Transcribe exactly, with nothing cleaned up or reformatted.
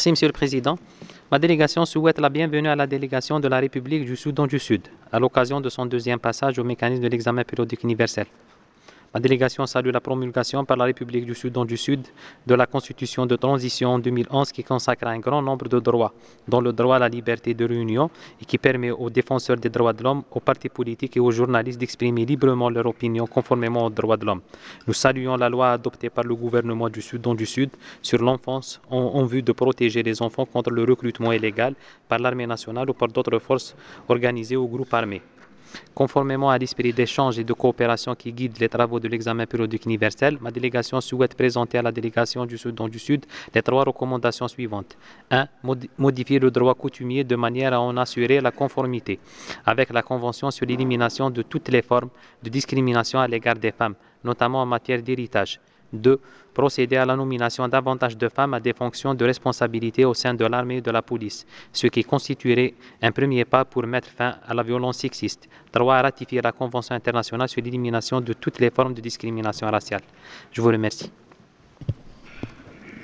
Merci, Monsieur le Président. Ma délégation souhaite la bienvenue à la délégation de la République du Soudan du Sud, à l'occasion de son deuxième passage au mécanisme de l'examen périodique universel. Ma délégation salue la promulgation par la République du Soudan du Sud de la Constitution de transition en deux mille onze qui consacre un grand nombre de droits, dont le droit à la liberté de réunion et qui permet aux défenseurs des droits de l'homme, aux partis politiques et aux journalistes d'exprimer librement leur opinion conformément aux droits de l'homme. Nous saluons la loi adoptée par le gouvernement du Soudan du Sud sur l'enfance en, en vue de protéger les enfants contre le recrutement illégal par l'armée nationale ou par d'autres forces organisées ou groupes armés. Conformément à l'esprit d'échange et de coopération qui guide les travaux de l'examen périodique universel, ma délégation souhaite présenter à la délégation du Soudan du Sud les trois recommandations suivantes. un. Modifier le droit coutumier de manière à en assurer la conformité avec la Convention sur l'élimination de toutes les formes de discrimination à l'égard des femmes, notamment en matière d'héritage. deux. Procéder à la nomination davantage de femmes à des fonctions de responsabilité au sein de l'armée et de la police, ce qui constituerait un premier pas pour mettre fin à la violence sexiste. trois. Ratifier la Convention internationale sur l'élimination de toutes les formes de discrimination raciale. Je vous remercie.